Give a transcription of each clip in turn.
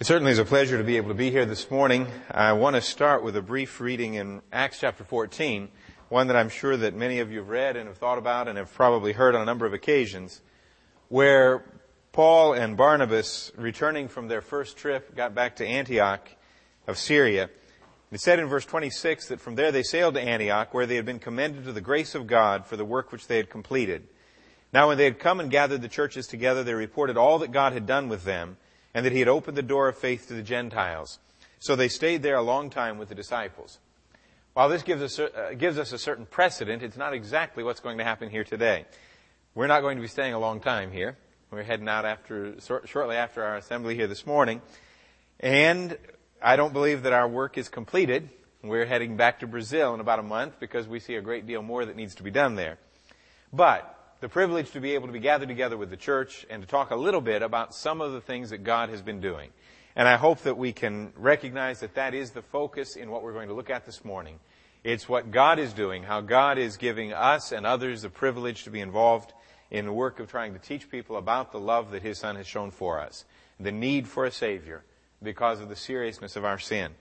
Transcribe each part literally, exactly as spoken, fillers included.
It certainly is a pleasure to be able to be here this morning. I want to start with a brief reading in Acts chapter fourteen, one that I'm sure that many of you have read and have thought about and have probably heard on a number of occasions, where Paul and Barnabas, returning from their first trip, got back to Antioch of Syria. It said in verse twenty-six that from there they sailed to Antioch, where they had been commended to the grace of God for the work which they had completed. Now when they had come and gathered the churches together, they reported all that God had done with them, and that he had opened the door of faith to the Gentiles. So they stayed there a long time with the disciples. While this gives us, uh, gives us a certain precedent, it's not exactly what's going to happen here today. We're not going to be staying a long time here. We're heading out after shortly after our assembly here this morning. And I don't believe that our work is completed. We're heading back to Brazil in about a month because we see a great deal more that needs to be done there. But the privilege to be able to be gathered together with the church and to talk a little bit about some of the things that God has been doing. And I hope that we can recognize that that is the focus in what we're going to look at this morning. It's what God is doing, how God is giving us and others the privilege to be involved in the work of trying to teach people about the love that His Son has shown for us, the need for a Savior because of the seriousness of our sin.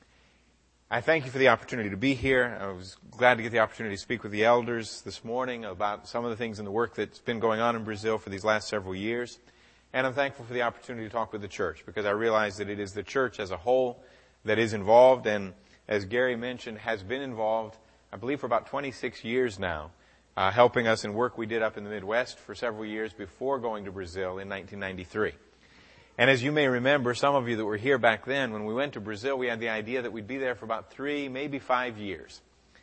I thank you for the opportunity to be here. I was glad to get the opportunity to speak with the elders this morning about some of the things in the work that's been going on in Brazil for these last several years. And I'm thankful for the opportunity to talk with the church because I realize that it is the church as a whole that is involved and, as Gary mentioned, has been involved, I believe, for about twenty-six years now, uh, helping us in work we did up in the Midwest for several years before going to Brazil in nineteen ninety-three. And as you may remember, some of you that were here back then, when we went to Brazil, we had the idea that we'd be there for about three, maybe five years.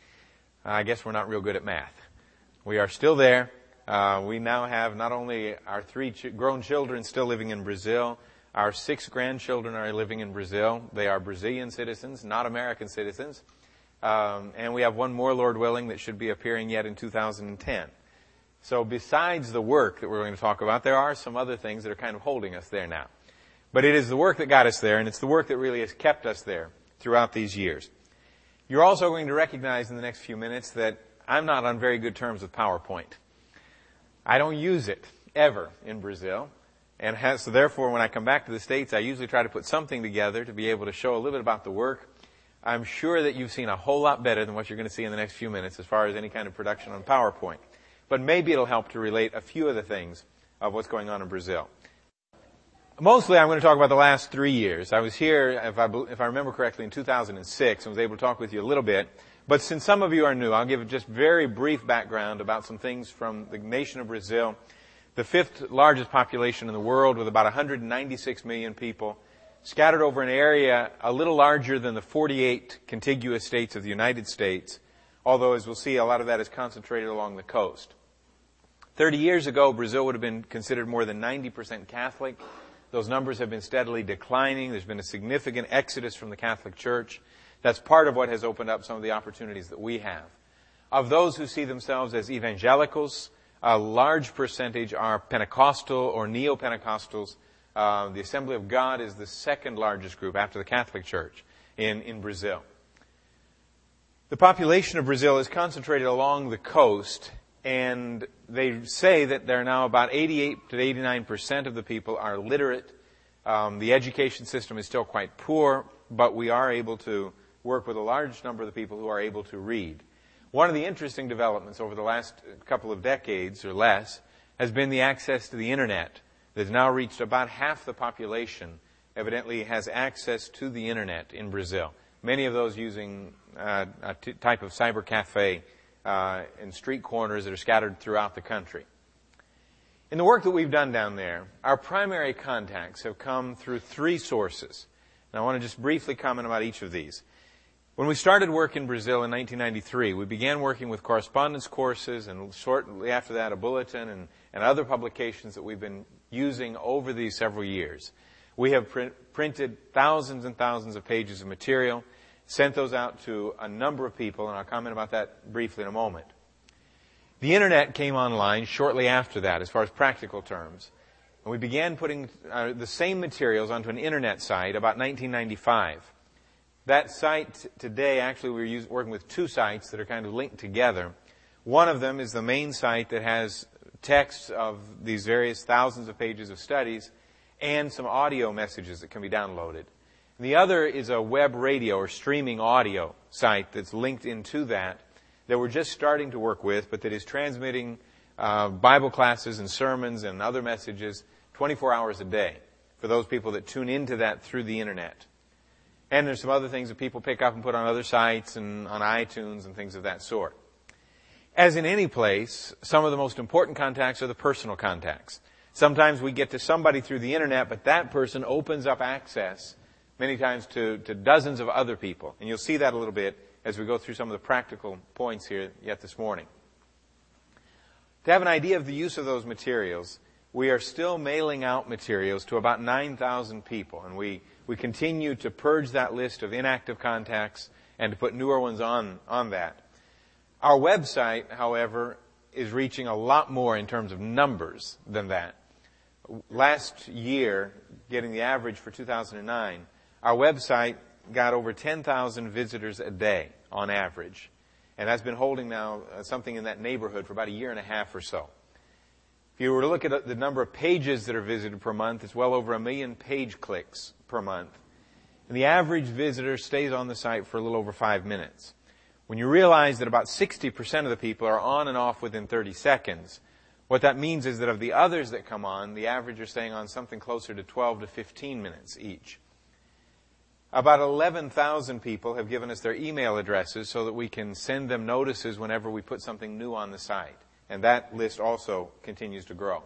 I guess we're not real good at math. We are still there. Uh, we now have not only our three ch- grown children still living in Brazil, our six grandchildren are living in Brazil. They are Brazilian citizens, not American citizens. Um, and we have one more, Lord willing, that should be appearing yet in two thousand ten. So besides the work that we're going to talk about, there are some other things that are kind of holding us there now. But it is the work that got us there, and it's the work that really has kept us there throughout these years. You're also going to recognize in the next few minutes that I'm not on very good terms with PowerPoint. I don't use it, ever, in Brazil. And has, so therefore, when I come back to the States, I usually try to put something together to be able to show a little bit about the work. I'm sure that you've seen a whole lot better than what you're going to see in the next few minutes as far as any kind of production on PowerPoint. But maybe it'll help to relate a few of the things of what's going on in Brazil. Mostly I'm going to talk about the last three years. I was here, if I, if I remember correctly, in two thousand six and was able to talk with you a little bit. But since some of you are new, I'll give just very brief background about some things from the nation of Brazil, the fifth largest population in the world with about one hundred ninety-six million people, scattered over an area a little larger than the forty-eight contiguous states of the United States, although, as we'll see, a lot of that is concentrated along the coast. Thirty years ago, Brazil would have been considered more than ninety percent Catholic. Those numbers have been steadily declining. There's been a significant exodus from the Catholic Church. That's part of what has opened up some of the opportunities that we have. Of those who see themselves as evangelicals, a large percentage are Pentecostal or Neo-Pentecostals. Uh, the Assembly of God is the second largest group after the Catholic Church in, in Brazil. The population of Brazil is concentrated along the coast, and they say that there are now about eighty-eight to eighty-nine percent of the people are literate. Um, the education system is still quite poor, but we are able to work with a large number of the people who are able to read. One of the interesting developments over the last couple of decades or less has been the access to the Internet that has now reached about half the population, evidently has access to the Internet in Brazil. Many of those using uh, a t- type of cyber cafe Uh, in street corners that are scattered throughout the country. In the work that we've done down there, our primary contacts have come through three sources. And I want to just briefly comment about each of these. When we started work in Brazil in nineteen ninety-three, we began working with correspondence courses and shortly after that a bulletin and, and other publications that we've been using over these several years. We have print, printed thousands and thousands of pages of material, sent those out to a number of people, and I'll comment about that briefly in a moment. The Internet came online shortly after that, as far as practical terms. And we began putting uh, the same materials onto an Internet site about nineteen ninety-five. That site today, actually, we're use, working with two sites that are kind of linked together. One of them is the main site that has texts of these various thousands of pages of studies, and some audio messages that can be downloaded. And the other is a web radio or streaming audio site that's linked into that that we're just starting to work with, but that is transmitting uh, Bible classes and sermons and other messages twenty-four hours a day for those people that tune into that through the internet. And there's some other things that people pick up and put on other sites and on iTunes and things of that sort. As in any place, some of the most important contacts are the personal contacts. Sometimes we get to somebody through the internet, but that person opens up access many times to, to dozens of other people. And you'll see that a little bit as we go through some of the practical points here yet this morning. To have an idea of the use of those materials, we are still mailing out materials to about nine thousand people. And we, we continue to purge that list of inactive contacts and to put newer ones on, on that. Our website, however, is reaching a lot more in terms of numbers than that. Last year, getting the average for two thousand nine, our website got over ten thousand visitors a day on average. And that's been holding now uh, something in that neighborhood for about a year and a half or so. If you were to look at the number of pages that are visited per month, it's well over a million page clicks per month. And the average visitor stays on the site for a little over five minutes. When you realize that about sixty percent of the people are on and off within thirty seconds, what that means is that of the others that come on, the average are staying on something closer to twelve to fifteen minutes each. About eleven thousand people have given us their email addresses so that we can send them notices whenever we put something new on the site. And that list also continues to grow.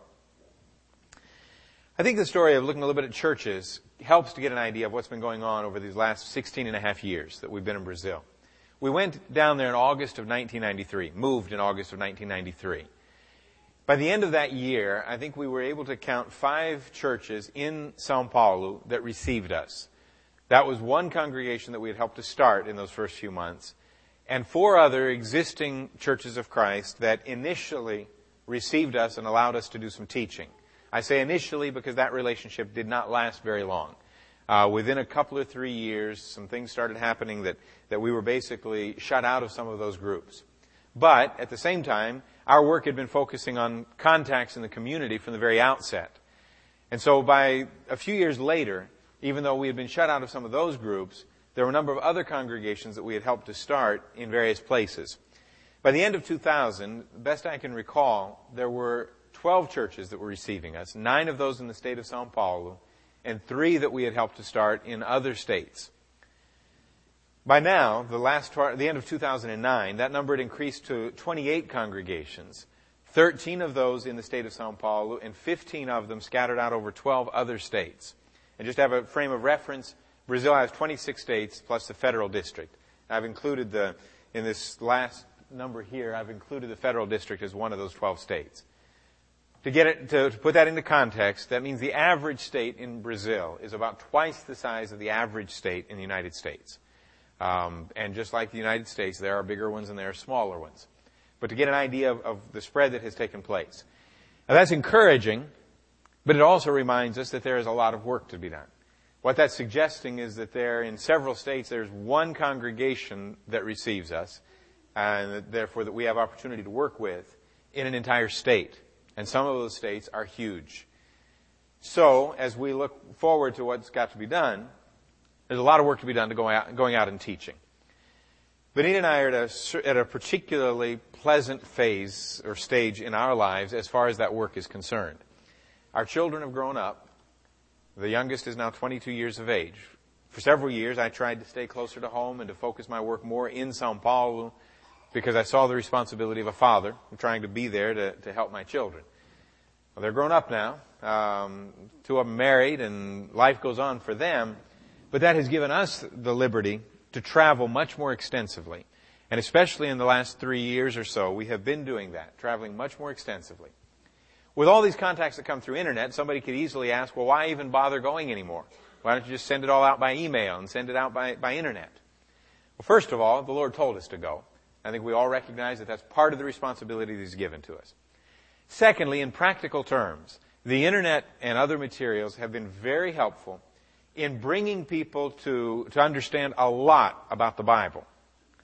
I think the story of looking a little bit at churches helps to get an idea of what's been going on over these last sixteen and a half years that we've been in Brazil. We went down there in August of nineteen ninety-three, moved in August of nineteen ninety-three. By the end of that year, I think we were able to count five churches in São Paulo that received us. That was one congregation that we had helped to start in those first few months, and four other existing churches of Christ that initially received us and allowed us to do some teaching. I say initially because that relationship did not last very long. Uh, within a couple or three years, some things started happening that, that we were basically shut out of some of those groups. But at the same time, our work had been focusing on contacts in the community from the very outset. And so by a few years later, even though we had been shut out of some of those groups, there were a number of other congregations that we had helped to start in various places. By the end of two thousand, best I can recall, there were twelve churches that were receiving us, nine of those in the state of São Paulo, and three that we had helped to start in other states. By now, the last the end of two thousand nine, that number had increased to twenty-eight congregations, thirteen of those in the state of São Paulo, and fifteen of them scattered out over twelve other states. And just to have a frame of reference, Brazil has twenty-six states plus the federal district. I've included the, in this last number here, I've included the federal district as one of those twelve states. To get it, to, to put that into context, that means the average state in Brazil is about twice the size of the average state in the United States. Um, and just like the United States, there are bigger ones and there are smaller ones. But to get an idea of, of the spread that has taken place. Now that's encouraging, but it also reminds us that there is a lot of work to be done. What that's suggesting is that there, in several states, there's one congregation that receives us, and that therefore that we have opportunity to work with in an entire state. And some of those states are huge. So, as we look forward to what's got to be done, there's a lot of work to be done to going out, going out and teaching. Benita and I are at a, at a particularly pleasant phase or stage in our lives as far as that work is concerned. Our children have grown up. The youngest is now twenty-two years of age. For several years, I tried to stay closer to home and to focus my work more in São Paulo because I saw the responsibility of a father trying to be there to, to help my children. Well, they're grown up now. Um, two of them married, and life goes on for them. But that has given us the liberty to travel much more extensively. And especially in the last three years or so, we have been doing that, traveling much more extensively. With all these contacts that come through internet, somebody could easily ask, well, why even bother going anymore? Why don't you just send it all out by email and send it out by, by internet? Well, first of all, the Lord told us to go. I think we all recognize that that's part of the responsibility that He's given to us. Secondly, in practical terms, the internet and other materials have been very helpful in bringing people to, to understand a lot about the Bible.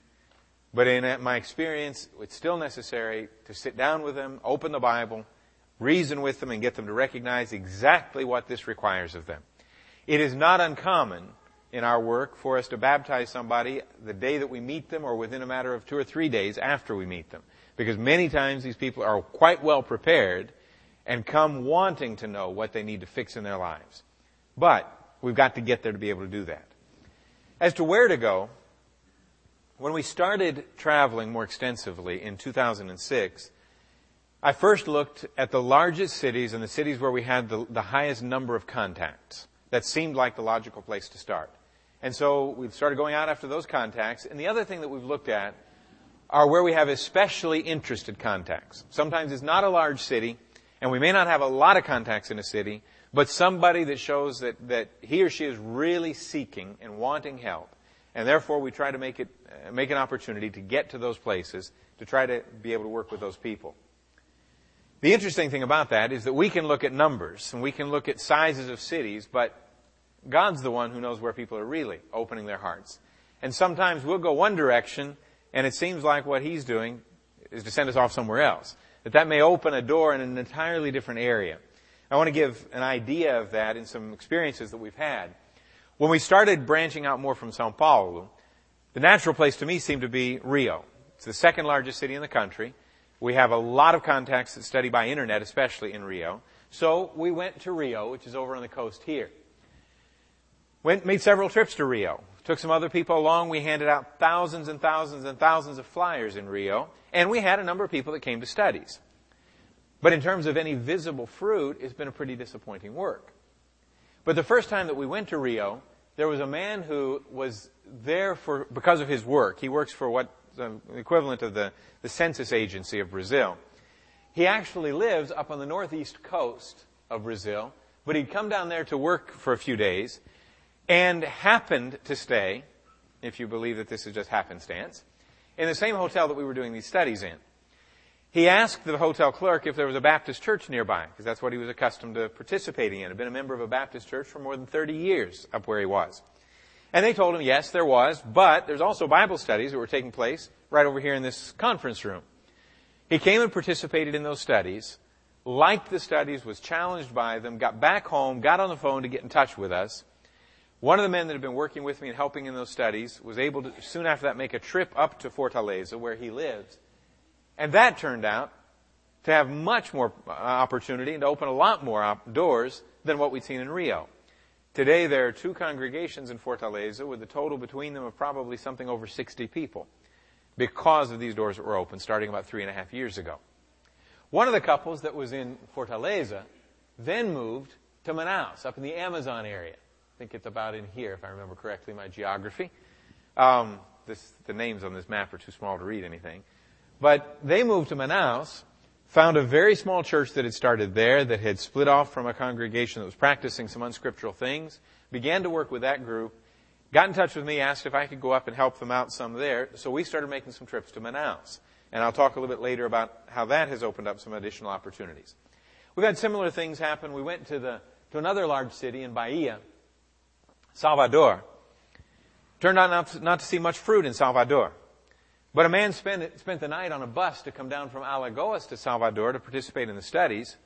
But in my experience, it's still necessary to sit down with them, open the Bible, reason with them and get them to recognize exactly what this requires of them. It is not uncommon in our work for us to baptize somebody the day that we meet them or within a matter of two or three days after we meet them. Because many times these people are quite well prepared and come wanting to know what they need to fix in their lives. But we've got to get there to be able to do that. As to where to go, when we started traveling more extensively in two thousand six, I first looked at the largest cities and the cities where we had the, the highest number of contacts. That seemed like the logical place to start. And so we've started going out after those contacts. And the other thing that we've looked at are where we have especially interested contacts. Sometimes it's not a large city, and we may not have a lot of contacts in a city, but somebody that shows that, that he or she is really seeking and wanting help. And therefore we try to make it, uh, make an opportunity to get to those places to try to be able to work with those people. The interesting thing about that is that we can look at numbers and we can look at sizes of cities, but God's the one who knows where people are really opening their hearts. And sometimes we'll go one direction and it seems like what He's doing is to send us off somewhere else. That that may open a door in an entirely different area. I want to give an idea of that in some experiences that we've had. When we started branching out more from Sao Paulo, the natural place to me seemed to be Rio. It's the second largest city in the country. We have a lot of contacts that study by internet, especially in Rio. So we went to Rio, which is over on the coast here. Went, made several trips to Rio. Took some other people along. We handed out thousands and thousands and thousands of flyers in Rio. And we had a number of people that came to studies. But in terms of any visible fruit, it's been a pretty disappointing work. But the first time that we went to Rio, there was a man who was there for because of his work. He works for what the equivalent of the, the census agency of Brazil. He actually lives up on the northeast coast of Brazil, but he'd come down there to work for a few days and happened to stay, if you believe that this is just happenstance, in the same hotel that we were doing these studies in. He asked the hotel clerk if there was a Baptist church nearby, because that's what he was accustomed to participating in. He'd been a member of a Baptist church for more than thirty years up where he was. And they told him, yes, there was, but there's also Bible studies that were taking place right over here in this conference room. He came and participated in those studies, liked the studies, was challenged by them, got back home, got on the phone to get in touch with us. One of the men that had been working with me and helping in those studies was able to, soon after that, make a trip up to Fortaleza, where he lives. And that turned out to have much more opportunity and to open a lot more op- doors than what we'd seen in Rio. Today, there are two congregations in Fortaleza with a total between them of probably something over sixty people because of these doors that were open starting about three and a half years ago. One of the couples that was in Fortaleza then moved to Manaus, up in the Amazon area. I think it's about in here, if I remember correctly, my geography. Um, this, the names on this map are too small to read anything. But they moved to Manaus, found a very small church that had started there that had split off from a congregation that was practicing some unscriptural things, began to work with that group, got in touch with me, asked if I could go up and help them out some there. So we started making some trips to Manaus. And I'll talk a little bit later about how that has opened up some additional opportunities. We've had similar things happen. We went to the to another large city in Bahia, Salvador. Turned out not to, not to see much fruit in Salvador. But a man spent, spent the night on a bus to come down from Alagoas to Salvador to participate in the studies.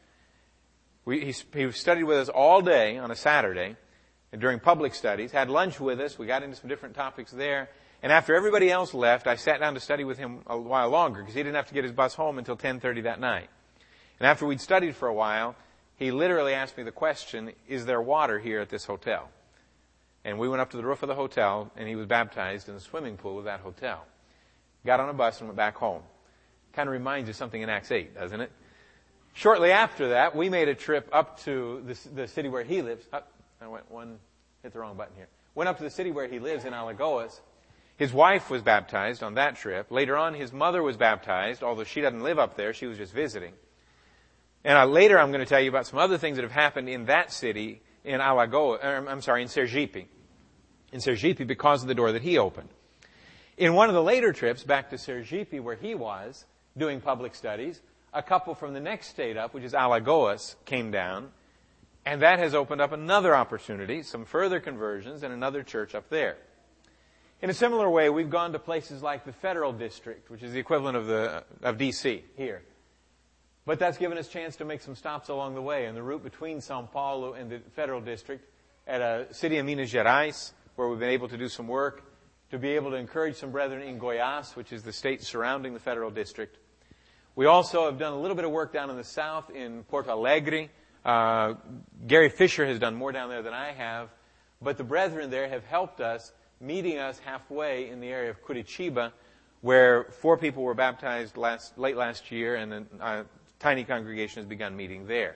We, he, he studied with us all day on a Saturday during public studies, had lunch with us. We got into some different topics there. And after everybody else left, I sat down to study with him a while longer because he didn't have to get his bus home until ten thirty that night. And after we'd studied for a while, he literally asked me the question, is there water here at this hotel? And we went up to the roof of the hotel, and he was baptized in the swimming pool of that hotel. Got on a bus and went back home. Kind of reminds you of something in Acts eight, doesn't it? Shortly after that, we made a trip up to the, the city where he lives. Oh, I went one, hit the wrong button here. Went up to the city where he lives in Alagoas. His wife was baptized on that trip. Later on, his mother was baptized, although she doesn't live up there. She was just visiting. And I, later, I'm going to tell you about some other things that have happened in that city, in Alagoas, er, I'm sorry, in Sergipe. In Sergipe because of the door that he opened. In one of the later trips back to Sergipe, where he was doing public studies, a couple from the next state up, which is Alagoas, came down, and that has opened up another opportunity, some further conversions, and another church up there. In a similar way, we've gone to places like the Federal District, which is the equivalent of the of D C here. But that's given us a chance to make some stops along the way on the route between Sao Paulo and the Federal District at a city in Minas Gerais, where we've been able to do some work, to be able to encourage some brethren in Goiás, which is the state surrounding the Federal District. We also have done a little bit of work down in the south in Porto Alegre. Uh, Gary Fisher has done more down there than I have, but the brethren there have helped us, meeting us halfway in the area of Curitiba, where four people were baptized last, late last year, and a uh, tiny congregation has begun meeting there.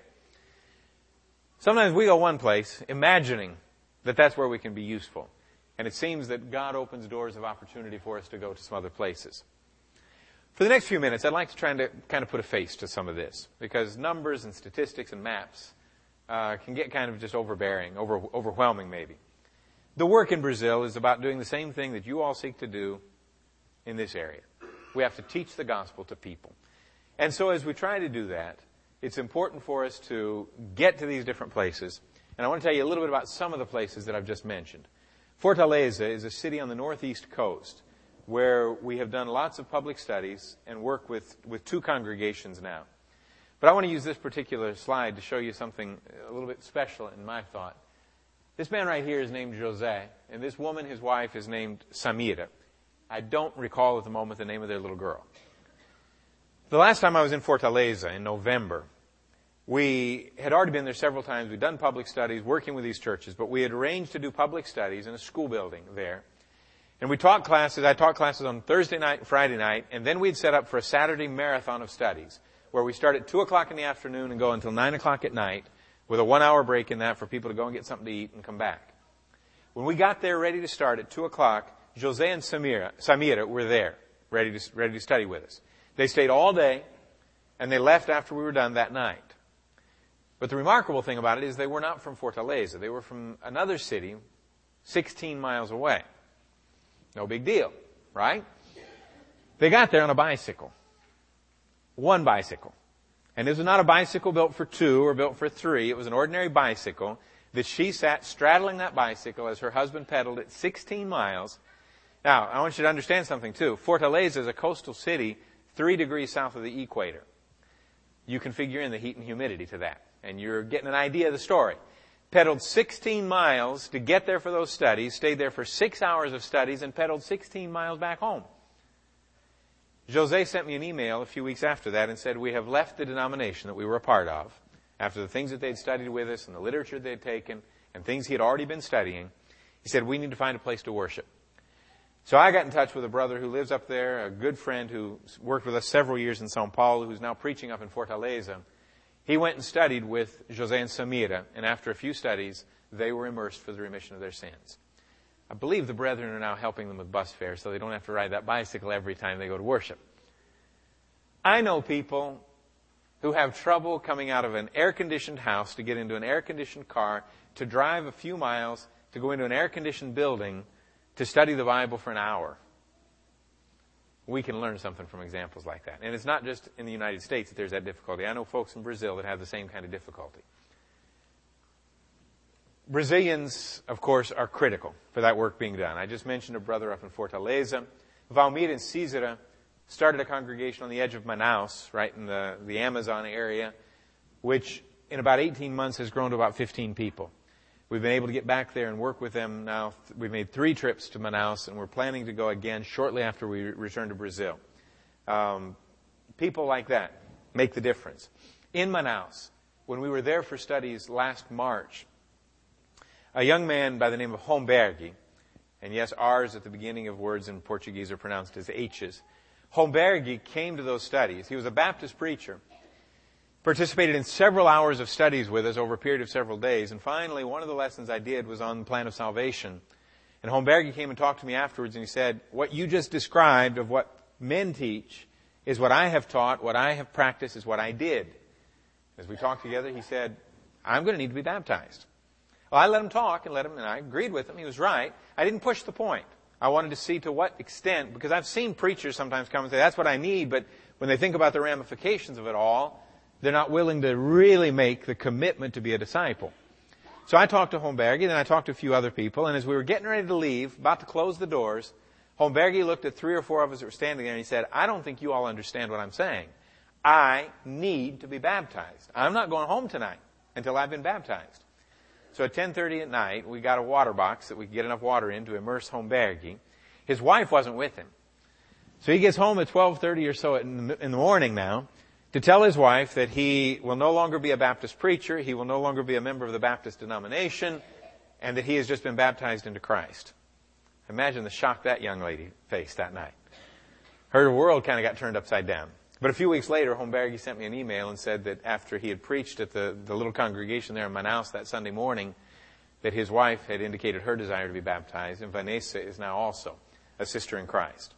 Sometimes we go one place, imagining that that's where we can be useful. And it seems that God opens doors of opportunity for us to go to some other places. For the next few minutes, I'd like to try to kind of put a face to some of this, because numbers and statistics and maps uh, can get kind of just overbearing, over, overwhelming maybe. The work in Brazil is about doing the same thing that you all seek to do in this area. We have to teach the gospel to people. And so as we try to do that, it's important for us to get to these different places. And I want to tell you a little bit about some of the places that I've just mentioned. Fortaleza is a city on the northeast coast where we have done lots of public studies and work with, with two congregations now. But I want to use this particular slide to show you something a little bit special in my thought. This man right here is named Jose, and this woman, his wife, is named Samira. I don't recall at the moment the name of their little girl. The last time I was in Fortaleza in November, we had already been there several times. We'd done public studies, working with these churches, but we had arranged to do public studies in a school building there. And we taught classes. I taught classes on Thursday night and Friday night, and then we'd set up for a Saturday marathon of studies, where we start at two o'clock in the afternoon and go until nine o'clock at night, with a one-hour break in that for people to go and get something to eat and come back. When we got there ready to start at two o'clock, Jose and Samira, Samira were there, ready to, ready to study with us. They stayed all day, and they left after we were done that night. But the remarkable thing about it is they were not from Fortaleza. They were from another city sixteen miles away. No big deal, right? They got there on a bicycle. One bicycle. And this was not a bicycle built for two or built for three. It was an ordinary bicycle that she sat straddling that bicycle as her husband pedaled it sixteen miles. Now, I want you to understand something too. Fortaleza is a coastal city three degrees south of the equator. You can figure in the heat and humidity to that. And you're getting an idea of the story. Pedaled sixteen miles to get there for those studies, stayed there for six hours of studies, and pedaled sixteen miles back home. Jose sent me an email a few weeks after that and said, we have left the denomination that we were a part of, after the things that they'd studied with us and the literature they'd taken and things he had already been studying. He said, we need to find a place to worship. So I got in touch with a brother who lives up there, a good friend who worked with us several years in Sao Paulo, who's now preaching up in Fortaleza. He went and studied with Jose and Samira, and after a few studies, they were immersed for the remission of their sins. I believe the brethren are now helping them with bus fare so they don't have to ride that bicycle every time they go to worship. I know people who have trouble coming out of an air-conditioned house to get into an air-conditioned car, to drive a few miles, to go into an air-conditioned building, to study the Bible for an hour. We can learn something from examples like that. And it's not just in the United States that there's that difficulty. I know folks in Brazil that have the same kind of difficulty. Brazilians, of course, are critical for that work being done. I just mentioned a brother up in Fortaleza. Valmir and Císara started a congregation on the edge of Manaus, right in the, the Amazon area, which in about eighteen months has grown to about fifteen people. We've been able to get back there and work with them now. We've made three trips to Manaus, and we're planning to go again shortly after we return to Brazil. Um, people like that make the difference. In Manaus, when we were there for studies last March, a young man by the name of Homberg, and yes, R's at the beginning of words in Portuguese are pronounced as H's. Homberg came to those studies. He was a Baptist preacher, participated in several hours of studies with us over a period of several days, and finally one of the lessons I did was on the plan of salvation. And Homberg came and talked to me afterwards, and he said, what you just described of what men teach is what I have taught, what I have practiced is what I did. As we talked together, he said, I'm going to need to be baptized. Well, I let him talk and let him, and I agreed with him. He was right. I didn't push the point. I wanted to see to what extent, because I've seen preachers sometimes come and say, that's what I need, but when they think about the ramifications of it all, they're not willing to really make the commitment to be a disciple. So I talked to Homberg, and then I talked to a few other people, and as we were getting ready to leave, about to close the doors, Homberg looked at three or four of us that were standing there, and he said, I don't think you all understand what I'm saying. I need to be baptized. I'm not going home tonight until I've been baptized. So at ten thirty at night, we got a water box that we could get enough water in to immerse Holmberg. His wife wasn't with him. So he gets home at twelve thirty or so in the morning now to tell his wife that he will no longer be a Baptist preacher, he will no longer be a member of the Baptist denomination, and that he has just been baptized into Christ. Imagine the shock that young lady faced that night. Her world kind of got turned upside down. But a few weeks later, Holmberg sent me an email and said that after he had preached at the, the little congregation there in Manaus that Sunday morning, that his wife had indicated her desire to be baptized, and Vanessa is now also a sister in Christ.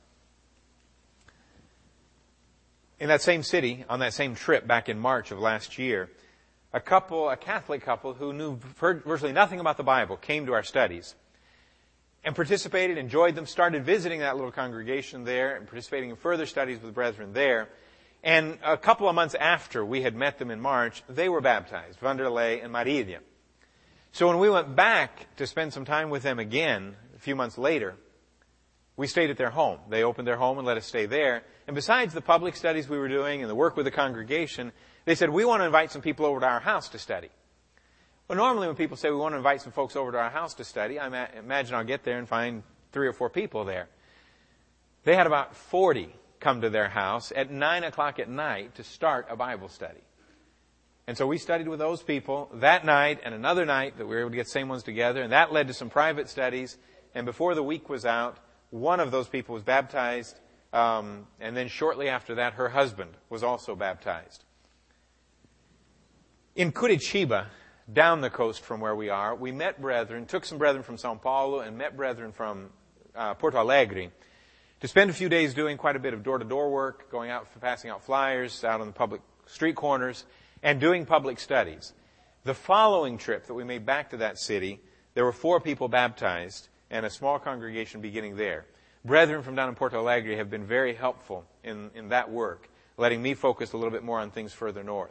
In that same city, on that same trip back in March of last year, a couple, a Catholic couple who knew virtually nothing about the Bible came to our studies and participated, enjoyed them, started visiting that little congregation there and participating in further studies with brethren there. And a couple of months after we had met them in March, they were baptized, Vanderlei and Maridia. So when we went back to spend some time with them again a few months later, we stayed at their home. They opened their home and let us stay there. And besides the public studies we were doing and the work with the congregation, they said, we want to invite some people over to our house to study. Well, normally when people say we want to invite some folks over to our house to study, I ma- imagine I'll get there and find three or four people there. They had about forty come to their house at nine o'clock at night to start a Bible study. And so we studied with those people that night and another night that we were able to get the same ones together, and that led to some private studies. And before the week was out, one of those people was baptized, um, and then shortly after that, her husband was also baptized. In Curitiba, down the coast from where we are, we met brethren, took some brethren from São Paulo and met brethren from uh, Porto Alegre to spend a few days doing quite a bit of door-to-door work, going out, passing out flyers out on the public street corners, and doing public studies. The following trip that we made back to that city, there were four people baptized and a small congregation beginning there. Brethren from down in Porto Alegre have been very helpful in, in that work, letting me focus a little bit more on things further north.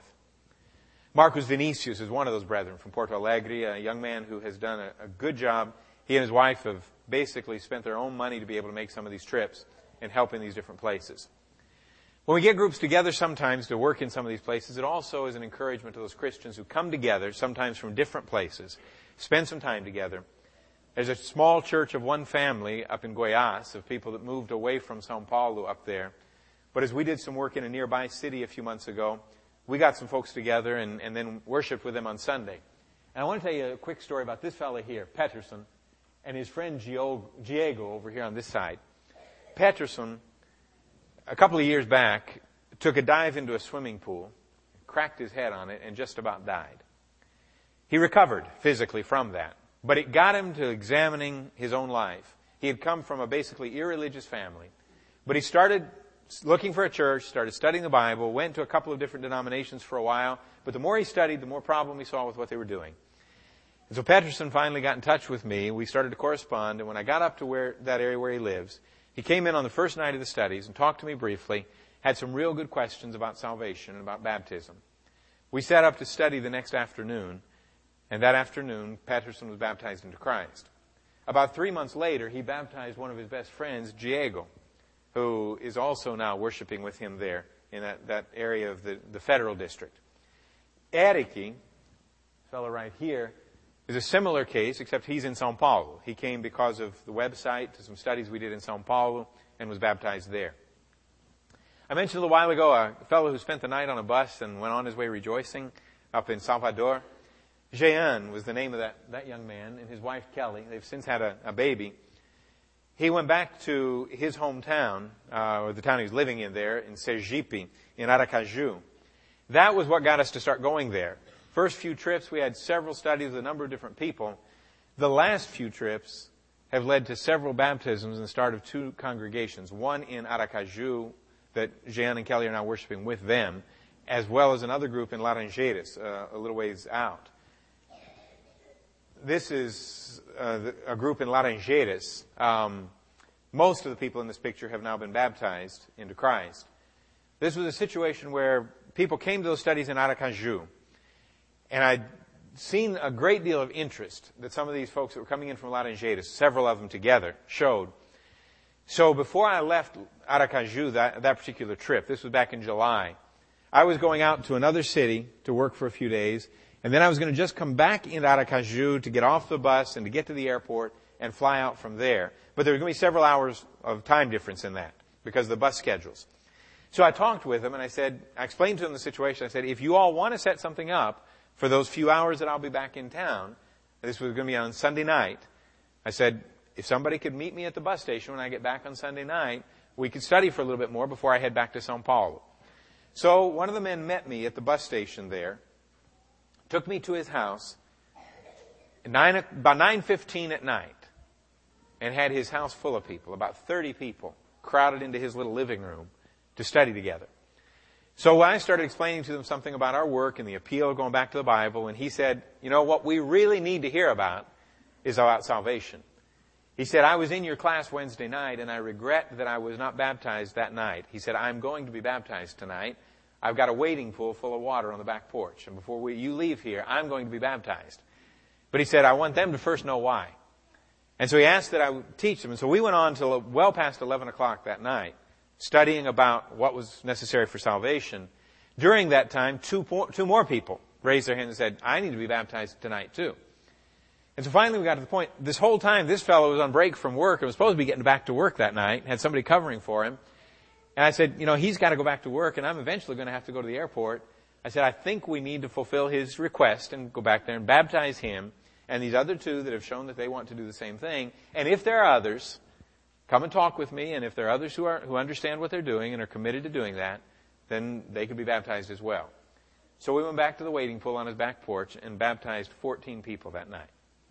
Marcos Vinicius is one of those brethren from Porto Alegre, a young man who has done a, a good job. He and his wife have basically spent their own money to be able to make some of these trips and help in these different places. When we get groups together sometimes to work in some of these places, it also is an encouragement to those Christians who come together, sometimes from different places, spend some time together. There's a small church of one family up in Goiás of people that moved away from São Paulo up there. But as we did some work in a nearby city a few months ago, we got some folks together and, and then worshiped with them on Sunday. And I want to tell you a quick story about this fellow here, Peterson, and his friend Diego over here on this side. Peterson, a couple of years back, took a dive into a swimming pool, cracked his head on it, and just about died. He recovered physically from that, but it got him to examining his own life. He had come from a basically irreligious family, but he started looking for a church, started studying the Bible, went to a couple of different denominations for a while, but the more he studied, the more problem he saw with what they were doing. And so Peterson finally got in touch with me. We started to correspond, and when I got up to where that area where he lives, he came in on the first night of the studies and talked to me briefly, had some real good questions about salvation and about baptism. We sat up to study the next afternoon, and that afternoon, Peterson was baptized into Christ. About three months later, he baptized one of his best friends, Diego, who is also now worshiping with him there in that, that area of the, the federal district. Eric, fellow right here, is a similar case, except he's in São Paulo. He came because of the website to some studies we did in São Paulo and was baptized there. I mentioned a little while ago a fellow who spent the night on a bus and went on his way rejoicing up in Salvador. Jean was the name of that, that young man, and his wife Kelly. They've since had a, a baby. He went back to his hometown, uh, or the town he was living in there, in Sergipe, in Aracaju. That was what got us to start going there. First few trips, we had several studies with a number of different people. The last few trips have led to several baptisms and the start of two congregations. One in Aracaju that Jean and Kelly are now worshiping with them, as well as another group in Laranjeiras, uh, a little ways out. This is uh, a group in Laranjeiras. Um, most of the people in this picture have now been baptized into Christ. This was a situation where people came to those studies in Aracaju, and I'd seen a great deal of interest that some of these folks that were coming in from Laranjeiras, several of them together, showed. So before I left Aracaju, that, that particular trip, this was back in July, I was going out to another city to work for a few days, and then I was going to just come back into Aracaju to get off the bus and to get to the airport and fly out from there. But there was going to be several hours of time difference in that because of the bus schedules. So I talked with them and I said, I explained to them the situation. I said, if you all want to set something up for those few hours that I'll be back in town, this was going to be on Sunday night. I said, if somebody could meet me at the bus station when I get back on Sunday night, we could study for a little bit more before I head back to Sao Paulo. So one of the men met me at the bus station there, took me to his house at nine, about nine fifteen at night, and had his house full of people, about thirty people, crowded into his little living room to study together. So I started explaining to them something about our work and the appeal of going back to the Bible, and he said, you know, what we really need to hear about is about salvation. He said, I was in your class Wednesday night, and I regret that I was not baptized that night. He said, I'm going to be baptized tonight. I've got a wading pool full of water on the back porch, and before we, you leave here, I'm going to be baptized. But he said, I want them to first know why. And so he asked that I would teach them. And so we went on till well past eleven o'clock that night, studying about what was necessary for salvation. During that time, two, two more people raised their hands and said, I need to be baptized tonight too. And so finally we got to the point, this whole time this fellow was on break from work and was supposed to be getting back to work that night, had somebody covering for him. And I said, you know, he's got to go back to work and I'm eventually going to have to go to the airport. I said, I think we need to fulfill his request and go back there and baptize him and these other two that have shown that they want to do the same thing. And if there are others, come and talk with me. And if there are others who are, who understand what they're doing and are committed to doing that, then they could be baptized as well. So we went back to the wading pool on his back porch and baptized fourteen people that night.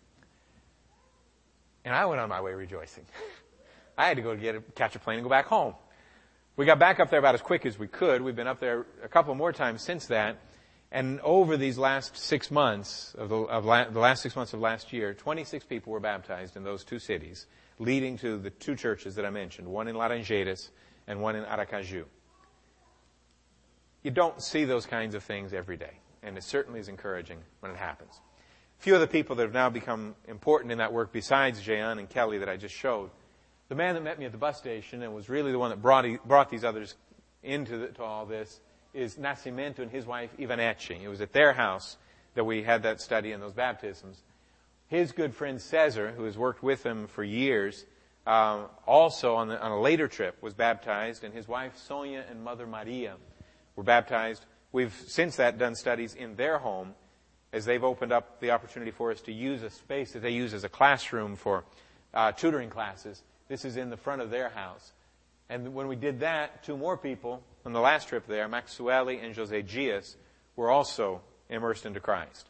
And I went on my way rejoicing. I had to go get a, catch a plane and go back home. We got back up there about as quick as we could. We've been up there a couple more times since that. And over these last six months, of the, of la, the last six months of last year, twenty-six people were baptized in those two cities, leading to the two churches that I mentioned, one in Laranjeiras and one in Aracaju. You don't see those kinds of things every day, and it certainly is encouraging when it happens. A few of the people that have now become important in that work besides Jehan and Kelly that I just showed. The man that met me at the bus station and was really the one that brought, brought these others into the, to all this is Nascimento and his wife Ivaneci. It was at their house that we had that study and those baptisms. His good friend Cesar, who has worked with him for years, uh, also on, the, on a later trip was baptized, and his wife Sonia and mother Maria were baptized. We've since that done studies in their home, as they've opened up the opportunity for us to use a space that they use as a classroom for uh, tutoring classes. This is in the front of their house. And when we did that, two more people on the last trip there, Maxueli and Jose Gias, were also immersed into Christ.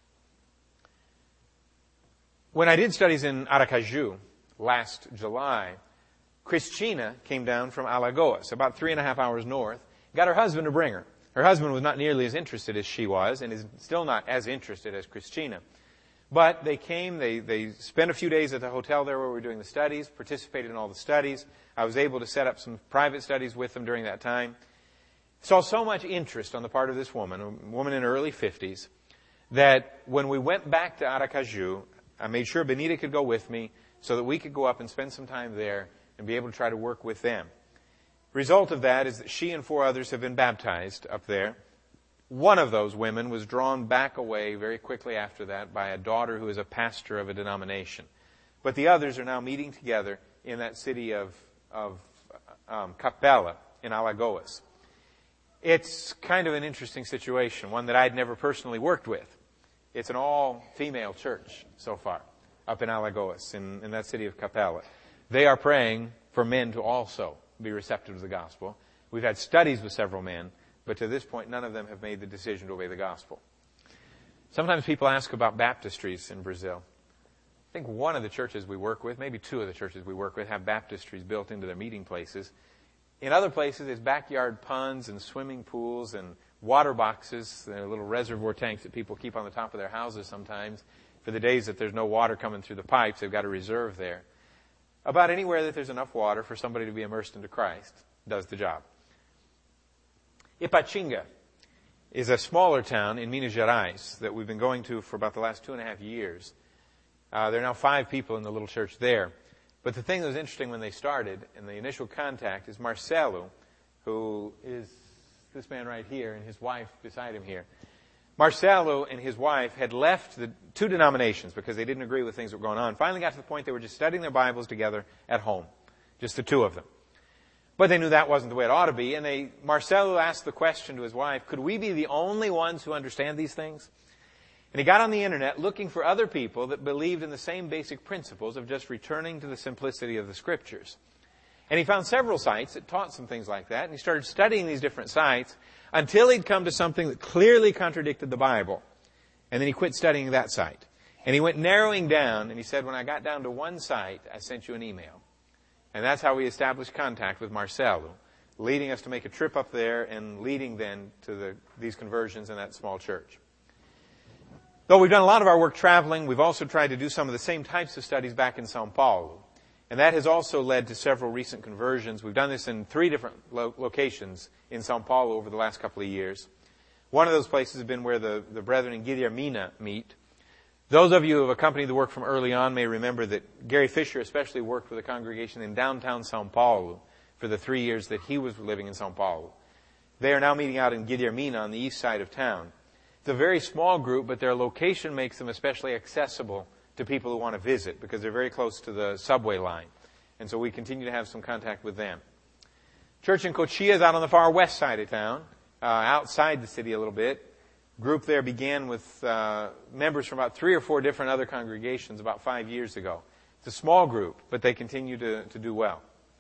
When I did studies in Aracaju last July, Cristina came down from Alagoas, about three and a half hours north, got her husband to bring her. Her husband was not nearly as interested as she was, and is still not as interested as Cristina. But they came, they, they spent a few days at the hotel there where we were doing the studies, participated in all the studies. I was able to set up some private studies with them during that time. Saw so much interest on the part of this woman, a woman in her early fifties, that when we went back to Aracaju, I made sure Benita could go with me so that we could go up and spend some time there and be able to try to work with them. Result of that is that she and four others have been baptized up there. One of those women was drawn back away very quickly after that by a daughter who is a pastor of a denomination. But the others are now meeting together in that city of, of um, Capela in Alagoas. It's kind of an interesting situation, one that I'd never personally worked with. It's an all-female church so far up in Alagoas, in, in that city of Capela. They are praying for men to also be receptive to the gospel. We've had studies with several men, but to this point, none of them have made the decision to obey the gospel. Sometimes people ask about baptistries in Brazil. I think one of the churches we work with, maybe two of the churches we work with, have baptistries built into their meeting places. In other places, there's backyard ponds and swimming pools and water boxes, the little reservoir tanks that people keep on the top of their houses sometimes. For the days that there's no water coming through the pipes, they've got a reserve there. About anywhere that there's enough water for somebody to be immersed into Christ does the job. Ipatinga is a smaller town in Minas Gerais that we've been going to for about the last two and a half years. Uh, there are now five people in the little church there. But the thing that was interesting when they started, in the initial contact, is Marcelo, who is this man right here, and his wife beside him here. Marcelo and his wife had left the two denominations because they didn't agree with things that were going on. Finally got to the point they were just studying their Bibles together at home, just the two of them. But they knew that wasn't the way it ought to be, and they, Marcelo asked the question to his wife, could we be the only ones who understand these things? And he got on the internet looking for other people that believed in the same basic principles of just returning to the simplicity of the Scriptures. And he found several sites that taught some things like that, and he started studying these different sites until he'd come to something that clearly contradicted the Bible. And then he quit studying that site. And he went narrowing down, and he said, when I got down to one site, I sent you an email. And that's how we established contact with Marcelo, leading us to make a trip up there and leading then to the, these conversions in that small church. Though we've done a lot of our work traveling, we've also tried to do some of the same types of studies back in Sao Paulo. And that has also led to several recent conversions. We've done this in three different lo- locations in Sao Paulo over the last couple of years. One of those places has been where the, the brethren in Guilhermina meet. Those of you who have accompanied the work from early on may remember that Gary Fisher especially worked with a congregation in downtown Sao Paulo for the three years that he was living in Sao Paulo. They are now meeting out in Guilhermina on the east side of town. It's a very small group, but their location makes them especially accessible to people who want to visit because they're very close to the subway line. And so we continue to have some contact with them. Church in Cochia is out on the far west side of town, uh, outside the city a little bit. Group there began with uh, members from about three or four different other congregations about five years ago. It's a small group, but they continue to, to do well.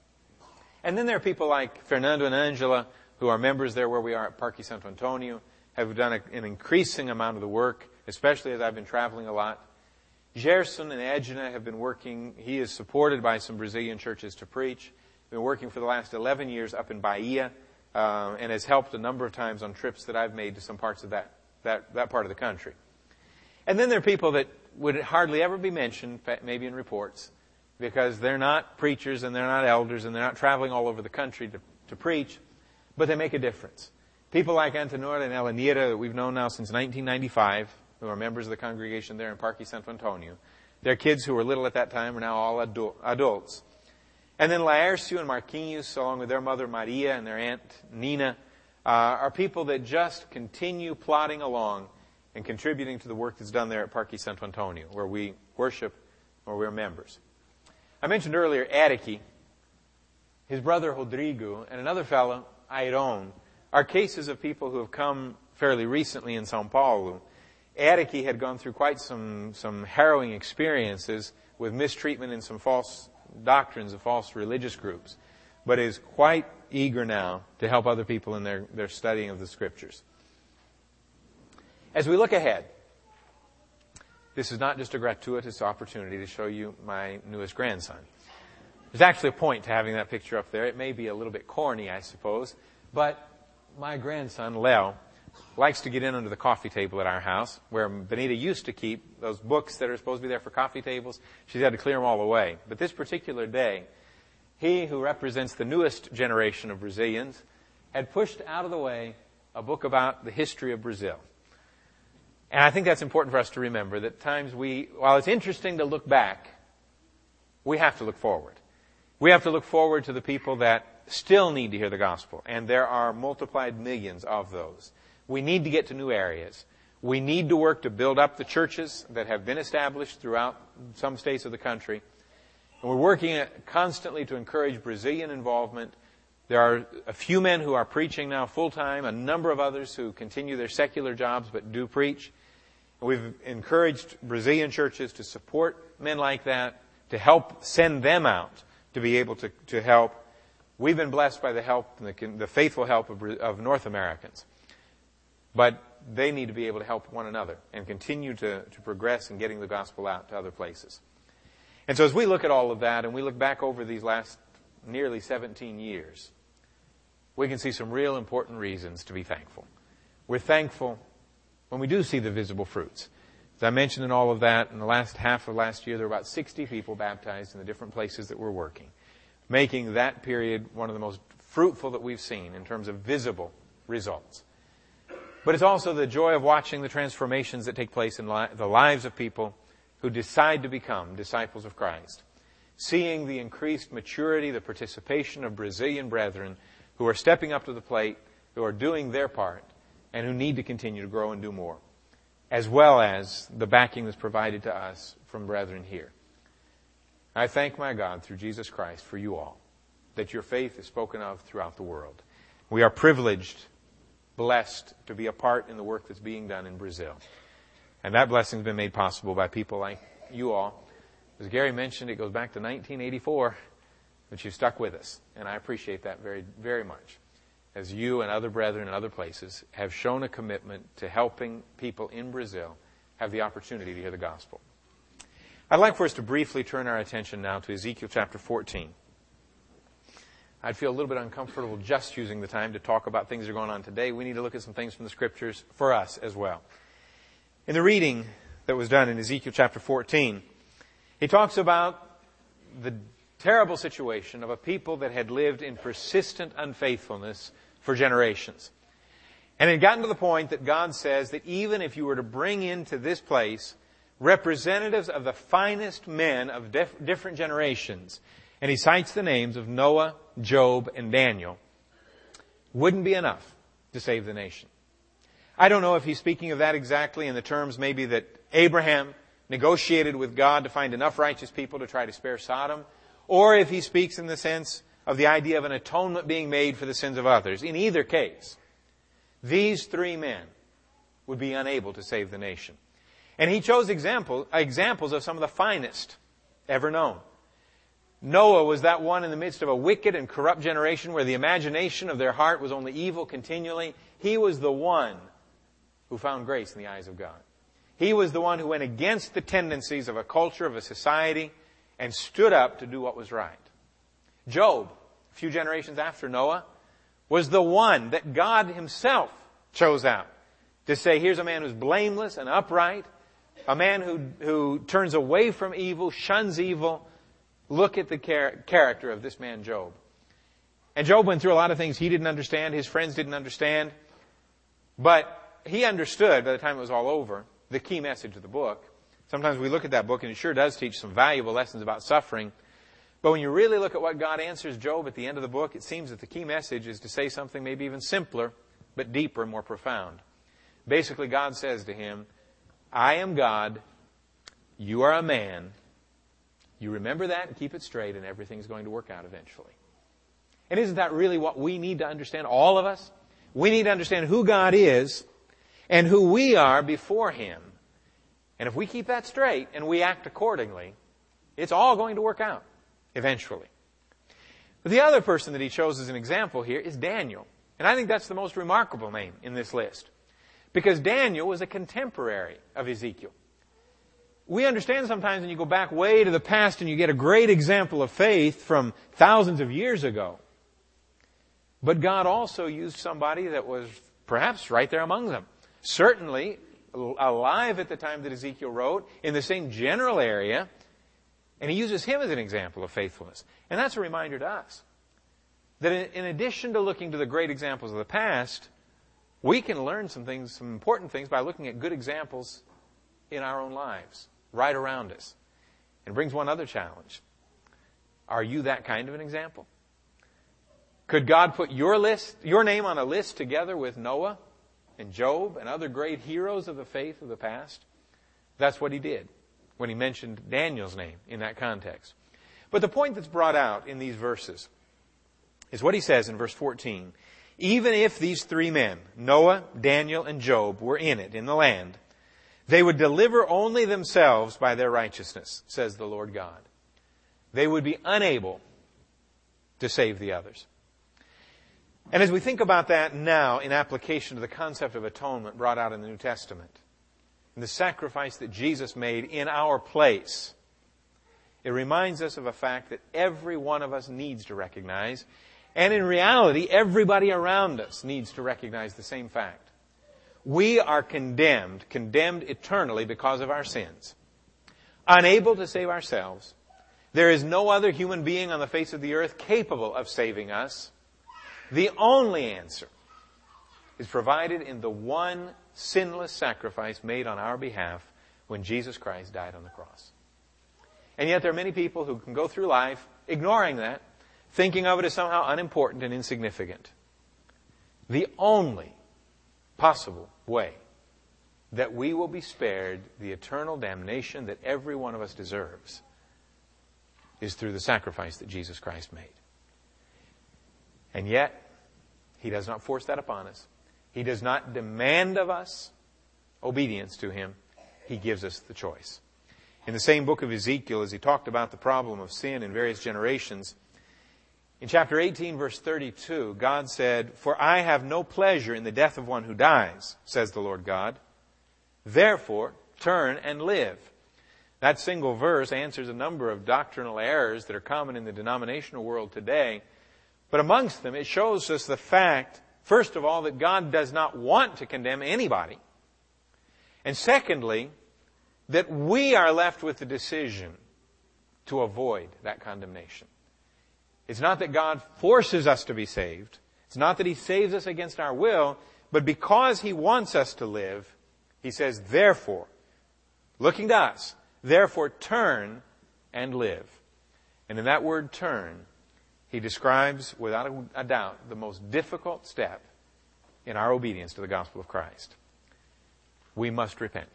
And then there are people like Fernando and Angela, who are members there where we are at Parque Santo Antonio, have done a, an increasing amount of the work, especially as I've been traveling a lot. Gerson and Edna have been working. He is supported by some Brazilian churches to preach. Been working for the last eleven years up in Bahia, uh, and has helped a number of times on trips that I've made to some parts of that, that, that part of the country. And then there are people that would hardly ever be mentioned, maybe in reports, because they're not preachers and they're not elders and they're not traveling all over the country to, to preach, but they make a difference. People like Antonora and Elenira that we've known now since nineteen ninety-five, who are members of the congregation there in Parque Santo Antonio. Their kids who were little at that time are now all adult, adults. And then Laércio and Marquinhos, along with their mother Maria and their aunt Nina, uh, are people that just continue plodding along and contributing to the work that's done there at Parque Santo Antonio, where we worship, where we're members. I mentioned earlier Eric, his brother Rodrigo, and another fellow, Iron, are cases of people who have come fairly recently in Sao Paulo. Eric had gone through quite some, some harrowing experiences with mistreatment and some false doctrines of false religious groups, but is quite eager now to help other people in their, their studying of the Scriptures. As we look ahead, this is not just a gratuitous opportunity to show you my newest grandson. There's actually a point to having that picture up there. It may be a little bit corny, I suppose, but my grandson, Leo, likes to get in under the coffee table at our house, where Benita used to keep those books that are supposed to be there for coffee tables. She's had to clear them all away. But this particular day, he, who represents the newest generation of Brazilians, had pushed out of the way a book about the history of Brazil. And I think that's important for us to remember, that at times we, while it's interesting to look back, we have to look forward. We have to look forward to the people that still need to hear the gospel, and there are multiplied millions of those. We need to get to new areas. We need to work to build up the churches that have been established throughout some states of the country. And we're working constantly to encourage Brazilian involvement. There are a few men who are preaching now full-time, a number of others who continue their secular jobs but do preach. We've encouraged Brazilian churches to support men like that, to help send them out to be able to, to help. We've been blessed by the help, the, the faithful help of, of North Americans. But they need to be able to help one another and continue to, to progress in getting the gospel out to other places. And so as we look at all of that and we look back over these last nearly seventeen years, we can see some real important reasons to be thankful. We're thankful when we do see the visible fruits. As I mentioned in all of that, in the last half of last year, there were about sixty people baptized in the different places that we're working, making that period one of the most fruitful that we've seen in terms of visible results. But it's also the joy of watching the transformations that take place in li- the lives of people who decide to become disciples of Christ. Seeing the increased maturity, the participation of Brazilian brethren who are stepping up to the plate who are doing their part and who need to continue to grow and do more, as well as the backing that's provided to us from brethren here. I thank my God through Jesus Christ for you all, that your faith is spoken of throughout the world. We are privileged, blessed to be a part in the work that's being done in Brazil. And that blessing has been made possible by people like you all. As Gary mentioned, it goes back to nineteen eighty-four, but you stuck with us. And I appreciate that very, very much. As you and other brethren in other places have shown a commitment to helping people in Brazil have the opportunity to hear the gospel. I'd like for us to briefly turn our attention now to Ezekiel chapter fourteen. I'd feel a little bit uncomfortable just using the time to talk about things that are going on today. We need to look at some things from the Scriptures for us as well. In the reading that was done in Ezekiel chapter fourteen, he talks about the terrible situation of a people that had lived in persistent unfaithfulness for generations. And it had gotten to the point that God says that even if you were to bring into this place representatives of the finest men of dif- different generations, and he cites the names of Noah, Job, and Daniel, wouldn't be enough to save the nation. I don't know if he's speaking of that exactly in the terms maybe that Abraham negotiated with God to find enough righteous people to try to spare Sodom, or if he speaks in the sense of the idea of an atonement being made for the sins of others. In either case, these three men would be unable to save the nation. And he chose example, examples of some of the finest ever known. Noah was that one in the midst of a wicked and corrupt generation where the imagination of their heart was only evil continually. He was the one who found grace in the eyes of God. He was the one who went against the tendencies of a culture, of a society, and stood up to do what was right. Job, a few generations after Noah, was the one that God himself chose out to say, here's a man who's blameless and upright, a man who, who turns away from evil, shuns evil. Look at the char- character of this man, Job. And Job went through a lot of things he didn't understand, his friends didn't understand, but he understood by the time it was all over the key message of the book. Sometimes we look at that book and it sure does teach some valuable lessons about suffering. But when you really look at what God answers Job at the end of the book, it seems that the key message is to say something maybe even simpler, but deeper and more profound. Basically, God says to him, I am God, you are a man. You remember that and keep it straight and everything's going to work out eventually. And isn't that really what we need to understand, all of us? We need to understand who God is and who we are before Him. And if we keep that straight and we act accordingly, it's all going to work out eventually. But the other person that he chose as an example here is Daniel. And I think that's the most remarkable name in this list. Because Daniel was a contemporary of Ezekiel. We understand sometimes when you go back way to the past and you get a great example of faith from thousands of years ago. But God also used somebody that was perhaps right there among them. Certainly alive at the time that Ezekiel wrote, in the same general area, and he uses him as an example of faithfulness. And that's a reminder to us that in addition to looking to the great examples of the past, we can learn some things, some important things by looking at good examples in our own lives, right around us. And it brings one other challenge. Are you that kind of an example? Could God put your list, your name on a list together with Noah and Job and other great heroes of the faith of the past? That's what he did when he mentioned Daniel's name in that context. But the point that's brought out in these verses is what he says in verse fourteen. Even if these three men, Noah, Daniel, and Job, were in it, in the land, they would deliver only themselves by their righteousness, says the Lord God. They would be unable to save the others. And as we think about that now in application to the concept of atonement brought out in the New Testament, and the sacrifice that Jesus made in our place, it reminds us of a fact that every one of us needs to recognize. And in reality, everybody around us needs to recognize the same fact. We are condemned, condemned eternally because of our sins. Unable to save ourselves. There is no other human being on the face of the earth capable of saving us. The only answer is provided in the one sinless sacrifice made on our behalf when Jesus Christ died on the cross. And yet there are many people who can go through life ignoring that, thinking of it as somehow unimportant and insignificant. The only possible way that we will be spared the eternal damnation that every one of us deserves is through the sacrifice that Jesus Christ made. And yet, He does not force that upon us. He does not demand of us obedience to Him. He gives us the choice. In the same book of Ezekiel, as he talked about the problem of sin in various generations, in chapter eighteen, verse thirty-two, God said, "For I have no pleasure in the death of one who dies, says the Lord God. Therefore, turn and live." That single verse answers a number of doctrinal errors that are common in the denominational world today. But amongst them, it shows us the fact, first of all, that God does not want to condemn anybody. And secondly, that we are left with the decision to avoid that condemnation. It's not that God forces us to be saved. It's not that He saves us against our will. But because He wants us to live, He says, therefore, looking to us, therefore turn and live. And in that word turn, He describes without a doubt the most difficult step in our obedience to the gospel of Christ. We must repent.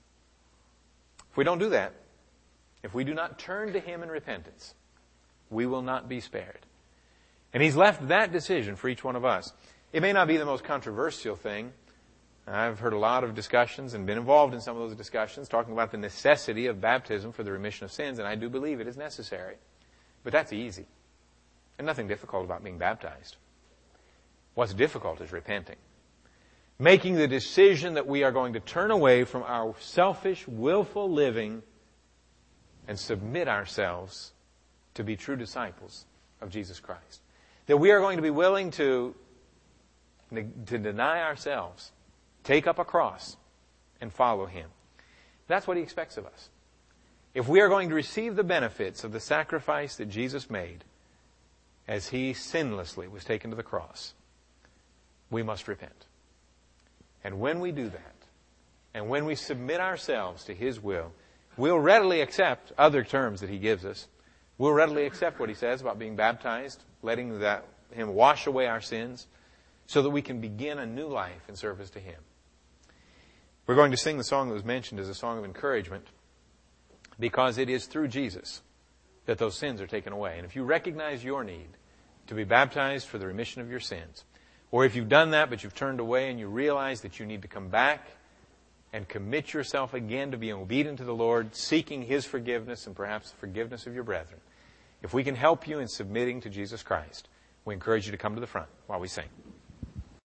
If we don't do that, if we do not turn to Him in repentance, we will not be spared. And He's left that decision for each one of us. It may not be the most controversial thing. I've heard a lot of discussions and been involved in some of those discussions talking about the necessity of baptism for the remission of sins, and I do believe it is necessary. But that's easy. And nothing difficult about being baptized. What's difficult is repenting. Making the decision that we are going to turn away from our selfish, willful living and submit ourselves to be true disciples of Jesus Christ. That we are going to be willing to, to deny ourselves, take up a cross, and follow Him. That's what He expects of us. If we are going to receive the benefits of the sacrifice that Jesus made as He sinlessly was taken to the cross, we must repent. And when we do that, and when we submit ourselves to His will, we'll readily accept other terms that He gives us. We'll readily accept what He says about being baptized, letting that Him wash away our sins, so that we can begin a new life in service to Him. We're going to sing the song that was mentioned as a song of encouragement, because it is through Jesus that those sins are taken away. And if you recognize your need to be baptized for the remission of your sins, or if you've done that but you've turned away and you realize that you need to come back and commit yourself again to being obedient to the Lord, seeking His forgiveness and perhaps the forgiveness of your brethren, if we can help you in submitting to Jesus Christ, we encourage you to come to the front while we sing.